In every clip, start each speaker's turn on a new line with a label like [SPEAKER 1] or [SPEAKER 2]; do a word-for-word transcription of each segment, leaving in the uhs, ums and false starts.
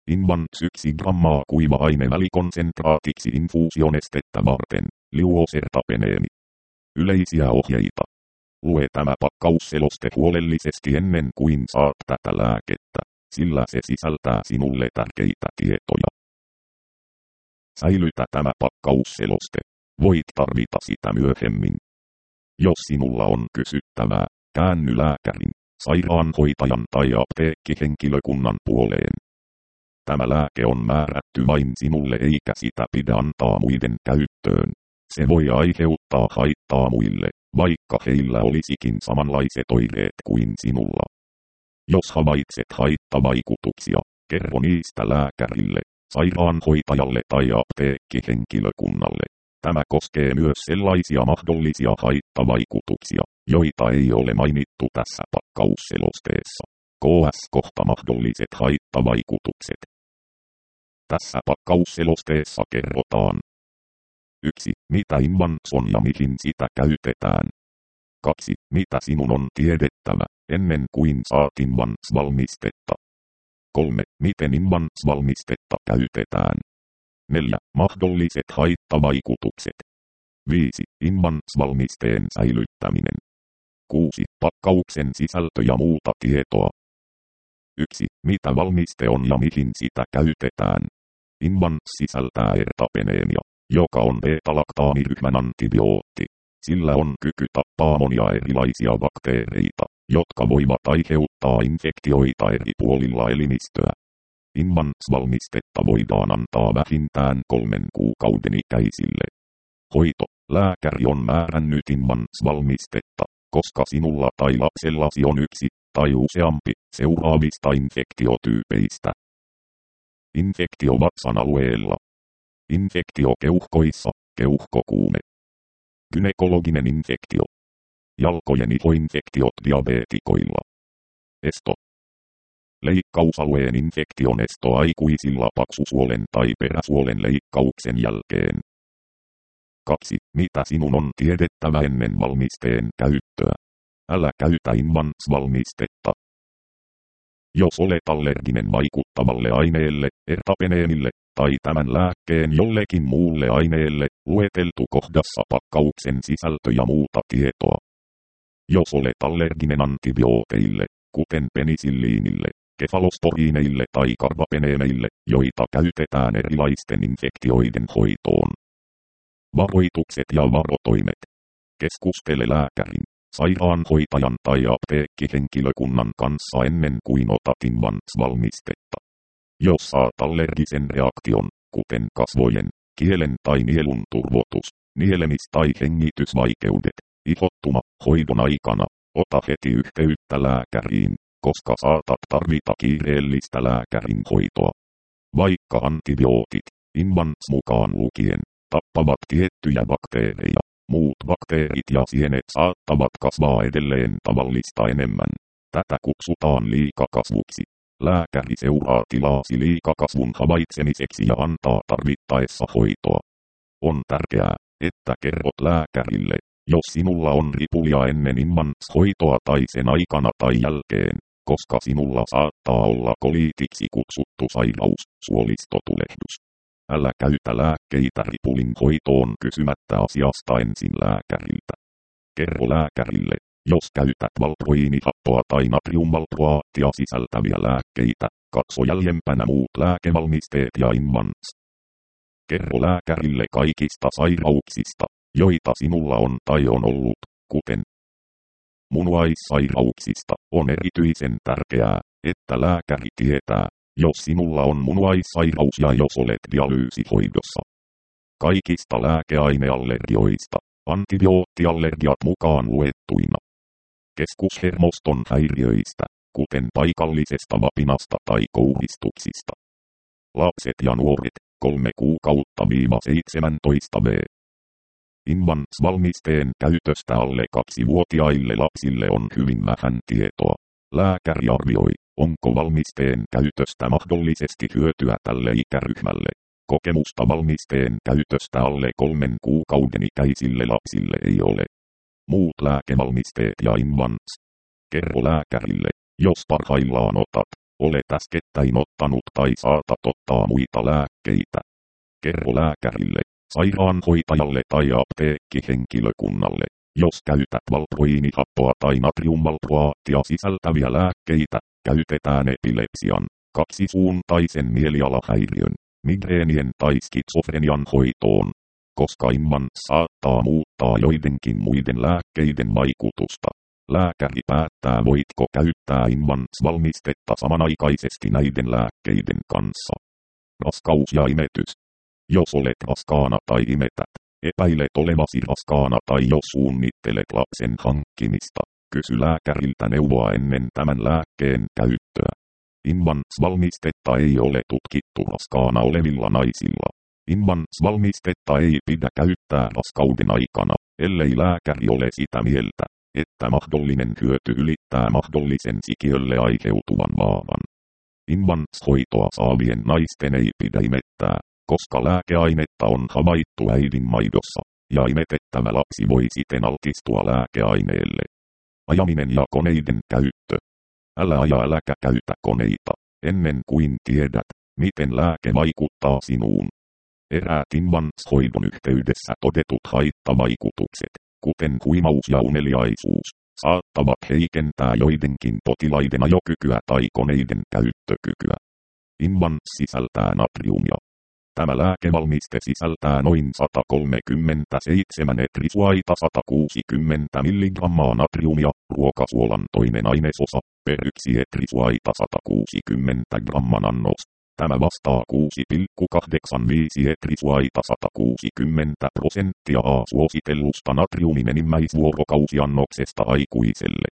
[SPEAKER 1] Invans yksi grammaa kuiva-aine välikonsentraatiksi infuusionestettä varten, liuosertapeneemi. Yleisiä ohjeita. Lue tämä pakkausseloste huolellisesti ennen kuin saat tätä lääkettä, sillä se sisältää sinulle tärkeitä tietoja. Säilytä tämä pakkausseloste. Voit tarvita sitä myöhemmin. Jos sinulla on kysyttävää, käänny lääkärin, sairaanhoitajan tai apteekkihenkilökunnan puoleen. Tämä lääke on määrätty vain sinulle eikä sitä pidä antaa muiden käyttöön. Se voi aiheuttaa haittaa muille, vaikka heillä olisikin samanlaiset oireet kuin sinulla. Jos havaitset haittavaikutuksia, kerro niistä lääkärille, sairaanhoitajalle tai apteekkihenkilökunnalle. Tämä koskee myös sellaisia mahdollisia haittavaikutuksia, joita ei ole mainittu tässä pakkausselosteessa. Ks kohta mahdolliset haittavaikutukset. Tässä pakkausselosteessa kerrotaan. yksi. Mitä Invans on ja mihin sitä käytetään. kaksi. Mitä sinun on tiedettävä, ennen kuin saat Invans-valmistetta. kolme. Miten Invans-valmistetta käytetään. neljä. Mahdolliset haittavaikutukset. viisi. Invans-valmisteen säilyttäminen. kuusi. Pakkauksen sisältö ja muuta tietoa. yksi. Mitä valmiste on ja mihin sitä käytetään. Invans sisältää ertapeneemia, joka on beta-laktaamiryhmän antibiootti. Sillä on kyky tappaa monia erilaisia bakteereita, jotka voivat aiheuttaa infektioita eri puolilla elimistöä. Invans-valmistetta voidaan antaa vähintään kolmen kuukauden ikäisille. Hoito. Lääkäri on määrännyt Invans-valmistetta, koska sinulla tai lapsellasi on yksi tai useampi seuraavista infektiotyypeistä. Infektio vatsan alueella. Infektio keuhkoissa, keuhkokuume. Gynekologinen infektio. Jalkojen ihoinfektiot diabeetikoilla. Esto. Leikkausalueen infektion esto aikuisilla paksusuolen tai peräsuolen leikkauksen jälkeen. kaksi. Mitä sinun on tiedettävä ennen valmisteen käyttöä? Älä käytä Invans-valmistetta. Jos olet allerginen vaikuttavalle aineelle, ertapeneemille, tai tämän lääkkeen jollekin muulle aineelle, lueteltu kohdassa pakkauksen sisältö ja muuta tietoa. Jos olet allerginen antibiooteille, kuten penisilliinille, kefalosporiineille tai karbapeneemeille, joita käytetään erilaisten infektioiden hoitoon. Varoitukset ja varotoimet. Keskustele lääkärin, sairaanhoitajan tai apteekkihenkilökunnan kanssa ennen kuin otat Invans-valmistetta. Jos saat allergisen reaktion, kuten kasvojen, kielen tai nielun turvotus, nielemis- tai hengitysvaikeudet, ihottuma, hoidon aikana, ota heti yhteyttä lääkäriin, koska saatat tarvita kiireellistä lääkärin hoitoa. Vaikka antibiootit, Invans mukaan lukien, tappavat tiettyjä bakteereja, muut bakteerit ja sienet saattavat kasvaa edelleen tavallista enemmän. Tätä kutsutaan liikakasvuksi. Lääkäri seuraa tilaasi liikakasvun havaitsemiseksi ja antaa tarvittaessa hoitoa. On tärkeää, että kerrot lääkärille, jos sinulla on ripulia ennen Invans-hoitoa tai sen aikana tai jälkeen, koska sinulla saattaa olla koliitiksi kutsuttu sairaus, suolistotulehdus. Älä käytä lääkkeitä ripulin hoitoon kysymättä asiasta ensin lääkäriltä. Kerro lääkärille, jos käytät valproiinihappoa tai natriumvalproaattia sisältäviä lääkkeitä, katso jäljempänä muut lääkevalmisteet ja Invans. Kerro lääkärille kaikista sairauksista, joita sinulla on tai on ollut, kuten munuaissairauksista. On erityisen tärkeää, että lääkäri tietää, jos sinulla on munuaissairaus ja jos olet dialyysihoidossa. Kaikista lääkeaineallergioista, antibioottiallergiat mukaan luettuina. Keskushermoston häiriöistä, kuten paikallisesta vapinasta tai kouhistuksista. Lapset ja nuoret, kolme kuukautta seitsemäntoista vuotta. Invans-valmisteen käytöstä alle kaksivuotiaille lapsille on hyvin vähän tietoa. Lääkäri arvioi, onko valmisteen käytöstä mahdollisesti hyötyä tälle ikäryhmälle. Kokemusta valmisteen käytöstä alle kolmen kuukauden ikäisille lapsille ei ole. Muut lääkevalmisteet ja Invans. Kerro lääkärille, jos parhaillaan otat Olet äskettäin ottanut tai saatat ottaa muita lääkkeitä. Kerro lääkärille, sairaanhoitajalle tai apteekkihenkilökunnalle, jos käytät valproiinihappoa tai natriumvalproaattia sisältäviä lääkkeitä, käytetään epilepsian, kaksisuuntaisen mielialahäiriön, migreenien tai skitsofrenian hoitoon, koska inman saattaa muuttaa joidenkin muiden lääkkeiden vaikutusta. Lääkäri päättää, voitko käyttää inmans-valmistetta samanaikaisesti näiden lääkkeiden kanssa. Raskaus ja imetys. Jos olet raskaana tai imetät, epäilet olevasi raskaana tai jos suunnittelet lapsen hankkimista, kysy lääkäriltä neuvoa ennen tämän lääkkeen käyttöä. Inmans-valmistetta ei ole tutkittu raskaana olevilla naisilla. Inmans-valmistetta ei pidä käyttää raskauden aikana, ellei lääkäri ole sitä mieltä, että mahdollinen hyöty ylittää mahdollisen sikiölle aiheutuvan vaaran. Inmans-hoitoa saavien naisten ei pidä imettää, koska lääkeainetta on havaittu äidin maidossa, ja imetettävä lapsi voi siten altistua lääkeaineelle. Ajaminen ja koneiden käyttö. Älä aja äläkä käytä koneita, ennen kuin tiedät, miten lääke vaikuttaa sinuun. Eräät inmans-hoidon yhteydessä todetut haittavaikutukset, kuten huimaus ja uneliaisuus, saattavat heikentää joidenkin potilaiden ajokykyä tai koneiden käyttökykyä. Inmans sisältää natriumia. Tämä lääkevalmiste sisältää noin sata kolmekymmentäseitsemän etrisuaita sata kuusikymmentä milligrammaa natriumia, ruokasuolan toinen ainesosa, per yksi etrisuaita sata kuusikymmentä gramman annos. Tämä vastaa kuusi pilkku kahdeksankymmentäviisi etrisuaita sata kuusikymmentä prosenttia A-suositellusta natriumin enimmäisvuorokausiannoksesta aikuiselle.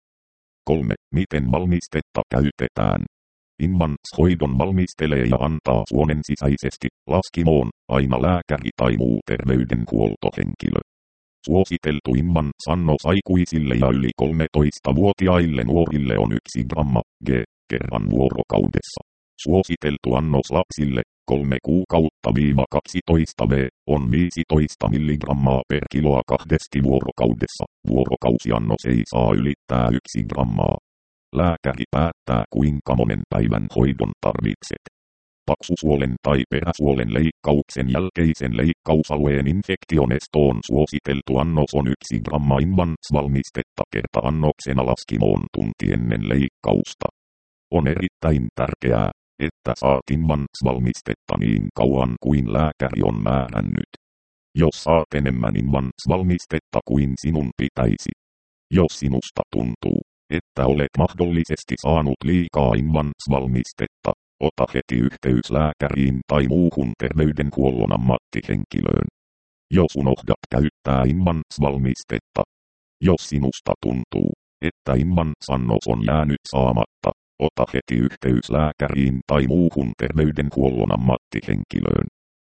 [SPEAKER 1] kolme. Miten valmistetta käytetään? Inmans-hoidon valmistelee ja antaa suonen sisäisesti, laskimoon, aina lääkäri tai muu terveydenhuoltohenkilö. Suositeltu inmans-annos aikuisille ja yli kolmetoistavuotiaille nuorille on yksi gramma, g, kerran vuorokaudessa. Suositeltu annos lapsille, kolme kuukautta kaksitoista vuotta, on viisitoista milligrammaa per kiloa kahdesti vuorokaudessa. Vuorokausiannos ei saa ylittää yksi grammaa. Lääkäri päättää, kuinka monen päivän hoidon tarvitset. Paksusuolen tai peräsuolen leikkauksen jälkeisen leikkausalueen infektionestoon suositeltu annos on yksi gramma inmans-valmistetta kerta annoksena laskimoon tunti ennen leikkausta. On erittäin tärkeää, että saat inmans-valmistetta niin kauan kuin lääkäri on määrännyt. Jos saat enemmän inmans-valmistetta kuin sinun pitäisi. Jos sinusta tuntuu, että olet mahdollisesti saanut liikaa inmans-valmistetta, ota heti yhteys lääkäriin tai muuhun terveydenhuollon ammattihenkilöön. Jos unohdat käyttää inmans-valmistetta. Jos sinusta tuntuu, että inmans-annos on jäänyt saamatta, ota heti yhteys lääkäriin tai muuhun terveydenhuollon ammattihenkilöön.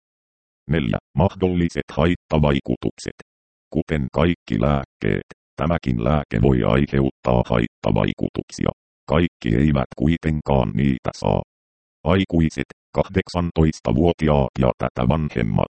[SPEAKER 1] neljä. Mahdolliset haittavaikutukset. Kuten kaikki lääkkeet, tämäkin lääke voi aiheuttaa haittavaikutuksia. Kaikki eivät kuitenkaan niitä saa. Aikuiset, kahdeksantoistavuotiaat ja tätä vanhemmat.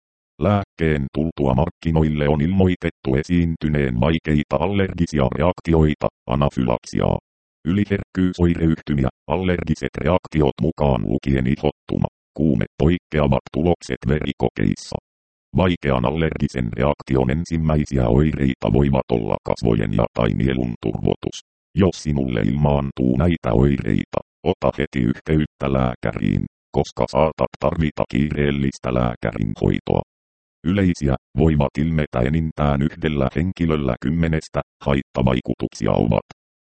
[SPEAKER 1] Lääkkeen tultua markkinoille on ilmoitettu esiintyneen vaikeita allergisia reaktioita, anafylaksiaa. Yliherkkyysoireyhtymiä, allergiset reaktiot mukaan lukien ihottuma, kuume, poikkeavat tulokset verikokeissa. Vaikean allergisen reaktion ensimmäisiä oireita voivat olla kasvojen ja tai nielun turvotus. Jos sinulle ilmaantuu näitä oireita, ota heti yhteyttä lääkäriin, koska saatat tarvita kiireellistä lääkärin hoitoa. Yleisiä, voivat ilmetä enintään yhdellä henkilöllä kymmenestä, haittavaikutuksia ovat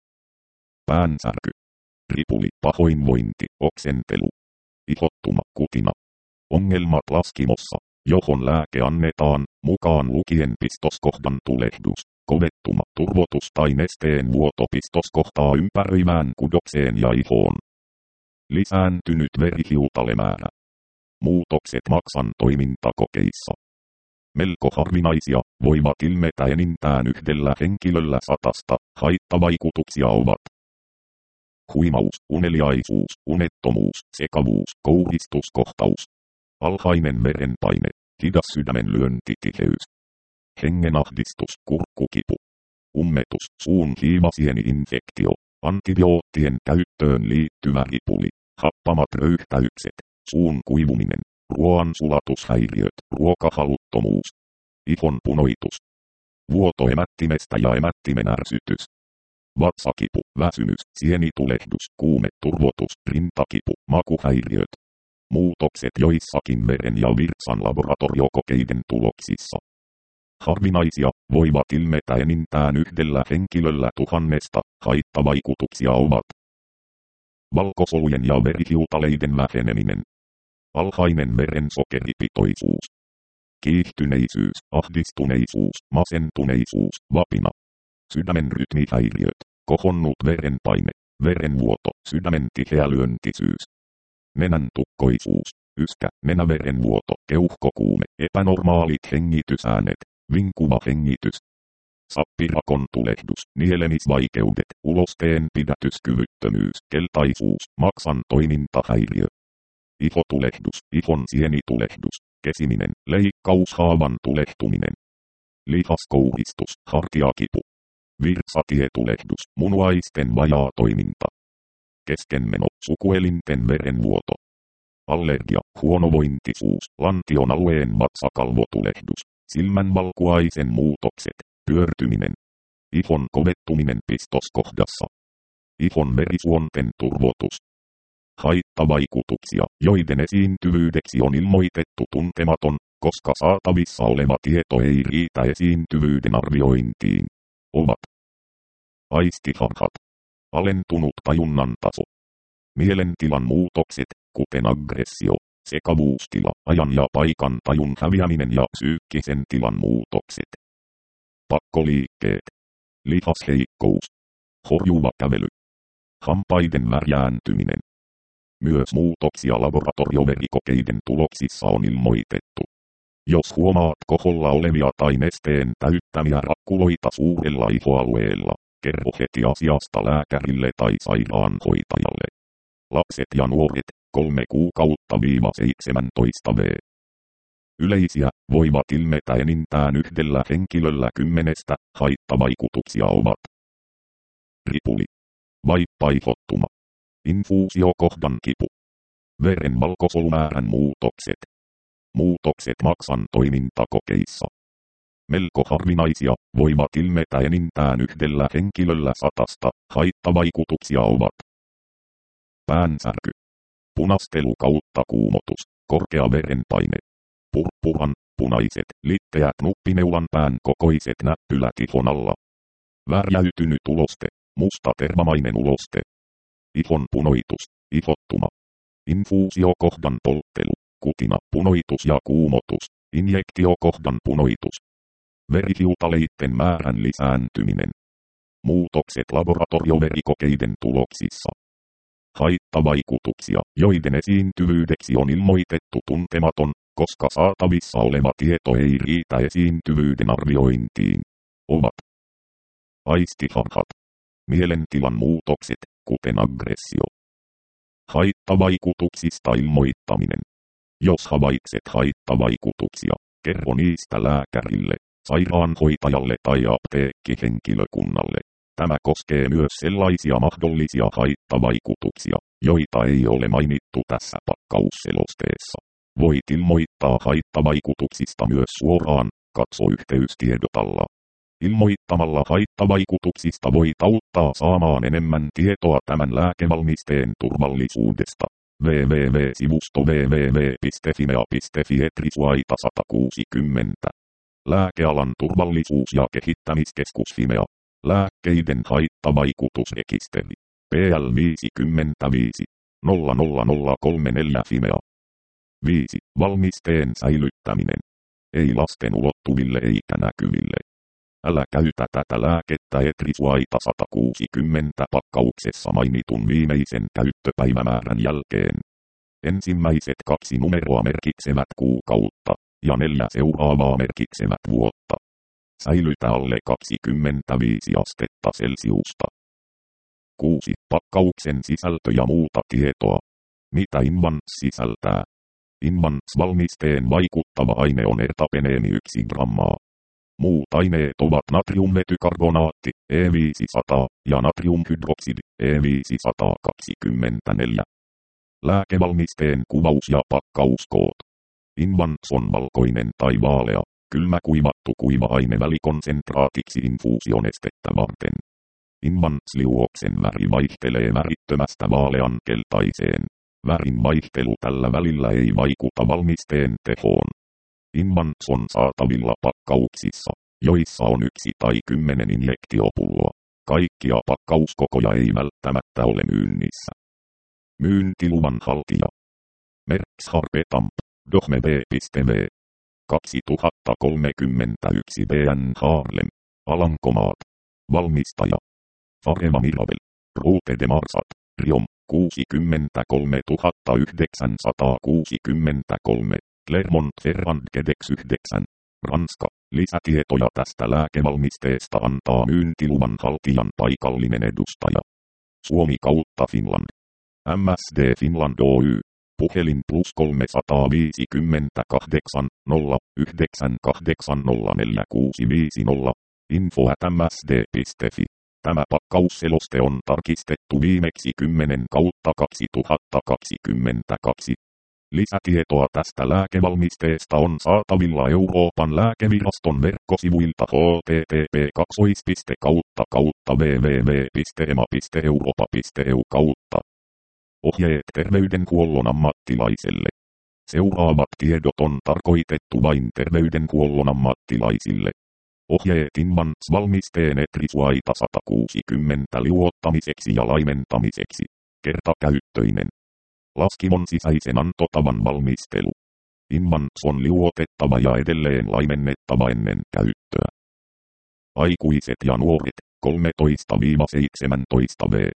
[SPEAKER 1] päänsärky, ripuli, pahoinvointi, oksentelu, ihottuma, kutina, ongelmat laskimossa, johon lääke annetaan, mukaan lukien pistoskohdan tulehdus, kovettuma, turvotus tai nesteen vuoto pistoskohtaa ympäröimään kudokseen ja ihoon. Lisääntynyt verihiutalemäärä. Muutokset maksan toimintakokeissa. Melko harvinaisia, voivat ilmetä enintään yhdellä henkilöllä satasta, haittavaikutuksia ovat huimaus, uneliaisuus, unettomuus, sekavuus, kouhistuskohtaus, alhainen verenpaine, hidas sydämenlyöntitiheys, hengenahdistus, kurkkukipu, ummetus, suun hiivasieni-infektio, Antibioottien käyttöön liittyvä ripuli, happamat röyhtäykset, suun kuivuminen, ruoan sulatushäiriöt, ruokahaluttomuus, ihon punoitus, vuoto emättimestä ja emättimen ärsytys, vatsakipu, väsymys, sienitulehdus, kuume, turvotus, rintakipu, makuhäiriöt, muutokset joissakin veren ja virtsan laboratoriokokeiden tuloksissa. Harvinaisia voivat ilmetä enintään yhdellä henkilöllä tuhannesta, haittavaikutuksia ovat valkosolujen ja verihiutaleiden väheneminen, alhainen verensokeripitoisuus, kiihtyneisyys, ahdistuneisuus, masentuneisuus, vapina, sydämen rytmihäiriöt, kohonnut verenpaine, verenvuoto, sydämen tiheälyöntisyys, nenän tukkoisuus, yskä, nenäverenvuoto, keuhkokuume, epänormaalit hengitysäänet, vinkuva hengitys, sappirakon tulehdus, nielemisvaikeudet, ulosteen pidätyskyvyttömyys, keltaisuus, maksan toimintahäiriö, ihotulehdus, ihon sienitulehdus, kesiminen, leikkaushaavan tulehtuminen, lihaskouhistus, hartiakipu, virtsatietulehdus, munuaisten vajaa toiminta, keskenmeno, sukuelinten verenvuoto, allergia, huonovointisuus, lantion alueen vatsakalvotulehdus, silmänvalkuaisen muutokset, pyörtyminen, ihon kovettuminen pistoskohdassa, ihon verisuonten turvotus. Haittavaikutuksia, joiden esiintyvyydeksi on ilmoitettu tuntematon, koska saatavissa oleva tieto ei riitä esiintyvyyden arviointiin, ovat aistiharhat, alentunut tajunnan taso, mielentilan muutokset, kuten aggressio, sekavuustila, ajan ja paikan tajun häviäminen ja psyykkisen tilan muutokset, pakkoliikkeet, lihasheikkous, horjuva kävely, hampaiden värjääntyminen. Myös muutoksia laboratorioverikokeiden tuloksissa on ilmoitettu. Jos huomaat koholla olevia tai nesteen täyttämiä rakkuloita suurella ihoalueella, kerro heti asiasta lääkärille tai sairaanhoitajalle. Lapset ja nuoret, kolme kuukautta seitsemäntoista vuotta. Yleisiä, voivat ilmetä enintään yhdellä henkilöllä kymmenestä, haittavaikutuksia ovat ripuli, vaippaihhottuma, infuusiokohdan kipu, veren valkosolumäärän muutokset, muutokset maksan toimintakokeissa. Melko harvinaisia, voivat ilmetä enintään yhdellä henkilöllä satasta, haittavaikutuksia ovat päänsärky, punastelu kautta kuumotus, korkea verenpaine, purppuran, punaiset, litteät nuppineulan pään kokoiset näppylät ihon alla, värjäytynyt uloste, musta tervamainen uloste, ihon punoitus, ihottuma, infuusiokohdan polttelu, kutina, punoitus ja kuumotus, injektiokohdan punoitus, verihiutaleiden määrän lisääntyminen, muutokset laboratorioverikokeiden tuloksissa. Haittavaikutuksia, joiden esiintyvyydeksi on ilmoitettu tuntematon, koska saatavissa oleva tieto ei riitä esiintyvyyden arviointiin, ovat aistiharhat, mielentilan muutokset, kuten aggressio. Haittavaikutuksista ilmoittaminen. Jos havaitset haittavaikutuksia, kerro niistä lääkärille, sairaanhoitajalle tai apteekkihenkilökunnalle. Tämä koskee myös sellaisia mahdollisia haittavaikutuksia, joita ei ole mainittu tässä pakkausselosteessa. Voit ilmoittaa haittavaikutuksista myös suoraan, katso yhteystiedot alla. Ilmoittamalla haittavaikutuksista voit auttaa saamaan enemmän tietoa tämän lääkevalmisteen turvallisuudesta. www.sivusto www piste fimea piste fi etrisuaita sata kuusikymmentä. Lääkealan turvallisuus- ja kehittämiskeskus Fimea. Lääkkeiden haittavaikutusrekisteri. P L viisikymmentäviisi nolla nolla nolla kolmekymmentäneljä Fimea. viisi. Valmisteen säilyttäminen. Ei lasten ulottuville eikä näkyville. Älä käytä tätä lääkettä Etrisuaita sata kuusikymmentä pakkauksessa mainitun viimeisen käyttöpäivämäärän jälkeen. Ensimmäiset kaksi numeroa merkitsevät kuukautta, ja neljä seuraavaa merkitsevät vuotta. Säilytä alle kaksikymmentäviisi astetta Celsiusta. kuusi. Pakkauksen sisältö ja muuta tietoa. Mitä Invans sisältää? Invans-valmisteen vaikuttava aine on ertapeneemi yksi grammaa. Muut aineet ovat natriumvetykarbonaatti, E viisisataa, ja natriumhydroksidi, E viisisataakaksikymmentäneljä. Lääkevalmisteen kuvaus ja pakkauskoot. Invans on valkoinen tai vaalea, kylmä kuivattu kuiva-aine välikonsentraatiksi infuusionestettä varten. Invans-liuoksen väri vaihtelee värittömästä vaalean keltaiseen. Värin vaihtelu tällä välillä ei vaikuta valmisteen tehoon. Invans on saatavilla pakkauksissa, joissa on yksi tai kymmenen injektiopulloa. Kaikkia pakkauskokoja ei välttämättä ole myynnissä. Myyntiluvan haltija. Merks Harpetamp, Dohme B piste V. kaksituhattakolmekymmentäyksi B N Haarlem, Alankomaat. Valmistaja. Fareva Mirabel. Rute de Marsat, Riom, kuusikymmentäkolmetuhattayhdeksänsataakuusikymmentäkolme. Clermont Ferrand Gedex yhdeksän. Ranska. Lisätietoja tästä lääkevalmisteesta antaa myyntiluvan haltijan paikallinen edustaja. Suomi kautta Finland. M S D Finland Oy. Puhelin plus kolmesataaviisikymmentäkahdeksan nolla yhdeksän kahdeksan nolla neljä kuusi viisi nolla. info at m s d piste f i. Tämä pakkausseloste on tarkistettu viimeksi kymmenen kautta kaksituhattakaksikymmentäkaksi. Lisätietoa tästä lääkevalmisteesta on saatavilla Euroopan lääkeviraston verkkosivuilta h t t p kautta kautta w w w piste e m a piste europa piste e u kautta. Ohjeet terveydenhuollon ammattilaiselle. Seuraavat tiedot on tarkoitettu vain terveydenhuollon ammattilaisille. Ohjeet Invans-valmisteen etrisuaita sata kuusikymmentä liuottamiseksi ja laimentamiseksi. Kertakäyttöinen. Laskimon sisäisen antotavan valmistelu. Invans on liuotettava ja edelleen laimennettava ennen käyttöä. Aikuiset ja nuoret, kolmetoista seitsemäntoista vuotiaat.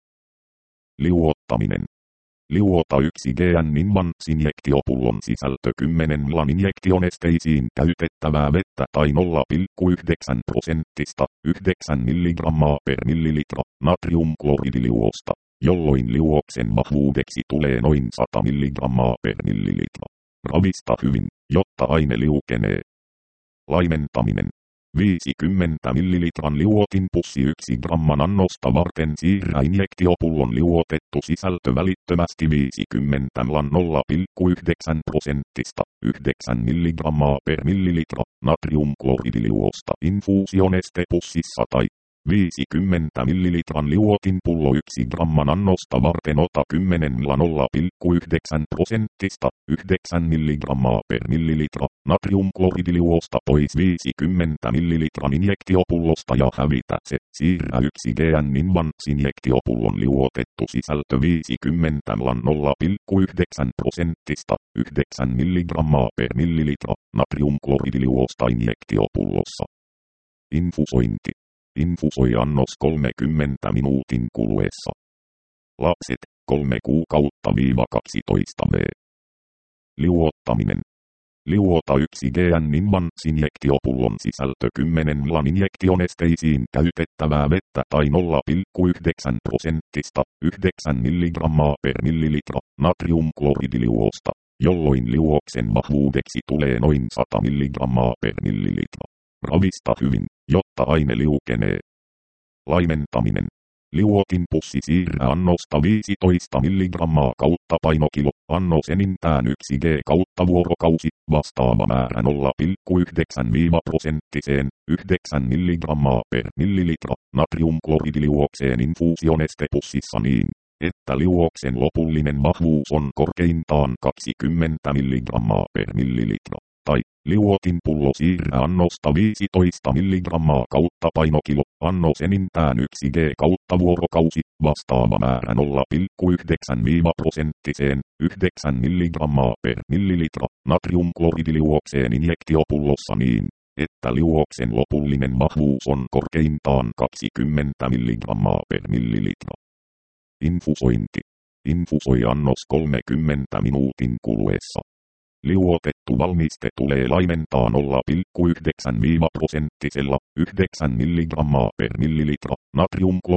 [SPEAKER 1] Liuottaminen. Liuota yksi G N Invans-injektiopullon sisältö kymmenen milligramman injektionesteisiin käytettävää vettä tai nolla pilkku yhdeksän prosenttista yhdeksän milligrammaa per millilitra natriumkloridiliuosta, jolloin liuoksen vahvuudeksi tulee noin sata milligrammaa per millilitra. Ravista hyvin, jotta aine liukenee. Laimentaminen. viisikymmentä millilitran liuotinpussi yksi gramman annosta varten siirrä injektiopullon liuotettu sisältö välittömästi viisikymmentä milligrammaa nolla pilkku yhdeksän prosenttista yhdeksän milligrammaa per millilitra natriumkloridiliuosta infuusionestepussissa tai viisikymmentä millilitran liuotinpullo yksi gramman annosta varten ota kymmenen milligrammaa nolla pilkku yhdeksän prosenttista yhdeksän milligrammaa per millilitra natriumkloridiliuosta pois viisikymmentä millilitran injektiopullosta ja hävitä se. Siirrä yksi G N Invans-injektiopullon liuotettu sisältö viisikymmentä milligrammaa nolla pilkku yhdeksän prosenttista yhdeksän milligrammaa per millilitra natriumkloridiliuosta injektiopullossa. Infusointi. Infusoi annos kolmekymmentä minuutin kuluessa. Lapset, kolme kuukautta kaksitoista vuotiaat. Liuottaminen. Liuota yksi G N Invans-injektiopullon sisältö kymmenen milligramman injektionesteisiin käytettävää vettä tai nolla pilkku yhdeksän prosenttista yhdeksän milligrammaa per millilitra natriumkloridiliuosta, jolloin liuoksen vahvuudeksi tulee noin sata milligrammaa per millilitra. Ravista hyvin, jotta aine liukenee. Laimentaminen. Liuotinpussi siirrä annosta viisitoista milligrammaa kautta painokilo, annos enintään yksi G kautta vuorokausi, vastaava määrä nolla pilkku yhdeksän prosenttiseen, yhdeksän milligrammaa per millilitra, natriumkloridiliuokseen infuusionestepussissa niin, että liuoksen lopullinen vahvuus on korkeintaan kaksikymmentä milligrammaa per millilitra. Tai liuotinpullo siirrä annosta viisitoista milligrammaa kautta painokilo, annos enintään yksi G kautta vuorokausi, vastaava määrä nolla pilkku yhdeksän prosenttiseen, yhdeksän milligrammaa per millilitra, natriumkloridiliuokseen injektiopullossa niin, että liuoksen lopullinen vahvuus on korkeintaan kaksikymmentä milligrammaa per millilitra. Infusointi. Infusoi annos kolmekymmentä minuutin kuluessa. Liuotettu valmiste tulee laimentaa nolla pilkku yhdeksän prosenttisella yhdeksän milligrammaa per millilitra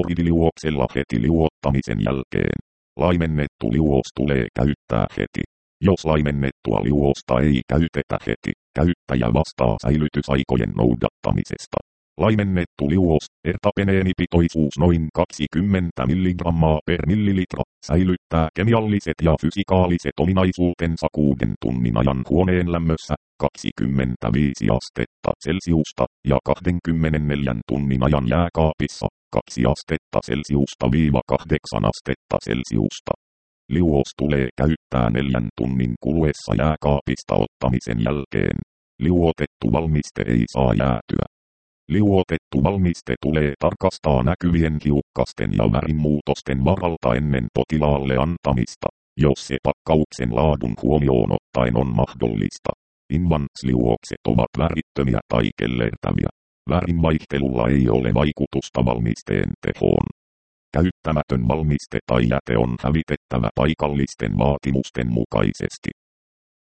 [SPEAKER 1] natriumkloridiliuoksella heti liuottamisen jälkeen. Laimennettu liuos tulee käyttää heti. Jos laimennettua liuosta ei käytetä heti, käyttäjä vastaa säilytysaikojen noudattamisesta. Laimennettu liuos, ertapeneenipitoisuus noin kaksikymmentä milligrammaa per millilitra, säilyttää kemialliset ja fysikaaliset ominaisuutensa kuuden tunnin ajan huoneen lämmössä, kaksikymmentäviisi astetta Celsiusta, ja kaksikymmentäneljä tunnin ajan jääkaapissa, kaksi astetta Celsiusta viiva kahdeksan astetta Celsiusta. Liuos tulee käyttää neljän tunnin kuluessa jääkaapista ottamisen jälkeen. Liuotettu valmiste ei saa jäätyä. Liuotettu valmiste tulee tarkastaa näkyvien hiukkasten ja värinmuutosten varalta ennen potilaalle antamista, jos se pakkauksen laadun huomioon ottaen on mahdollista. Invansliuokset ovat värittömiä tai kellertäviä. Värinvaihtelulla ei ole vaikutusta valmisteen tehoon. Käyttämätön valmiste tai jäte on hävitettävä paikallisten vaatimusten mukaisesti.